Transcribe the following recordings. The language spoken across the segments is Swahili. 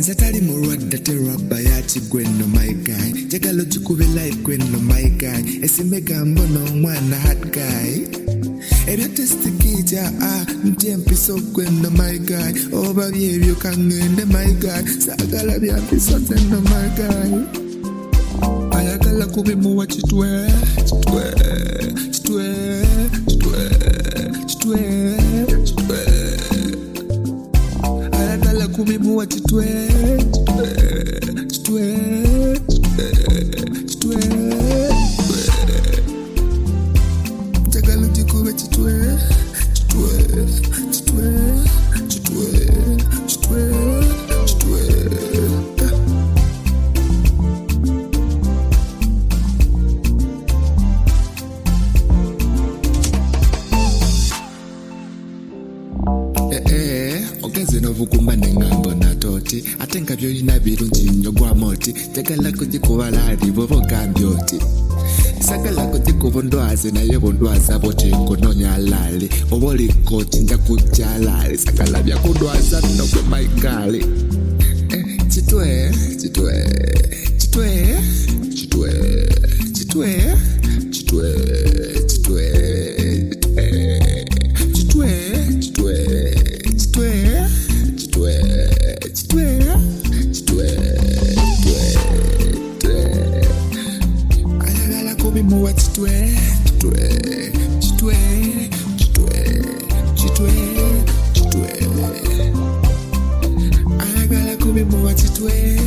Nzatali murwadda terwabba ya chigweno my guy. Jagalo chikubela igweno my guy. Esimega mbono mwana hot guy. Ebya testikija mtempiso gweno my guy. Oba byebyo kangende my guy. Sagala byampiso zeno my guy. Ayagala kubimuwa chitwe. Ayagala kubimuwa chitwe. Jagala chikuwe chitwe. Ogeze novuguma nengambo na toti atenga byo ina birungi nyogwa moti tegala kujikubalali bobo gambyoti sagala kujikubondwaze naye bondwaza bote kononya lali oboli koti nja kujalali sagala bya kudwaza no kwa maigali chitwe Muwa chitwe ayagala kubi muwa chitwe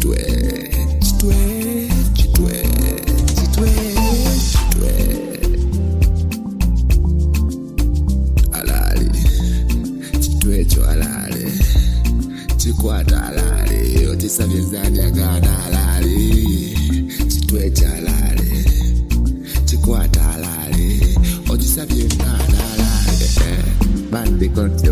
alali chitwe cho alali chikwata alali otisabizani agana alali chitwe cha alali chikwata alali otisabye nana alali bandi konti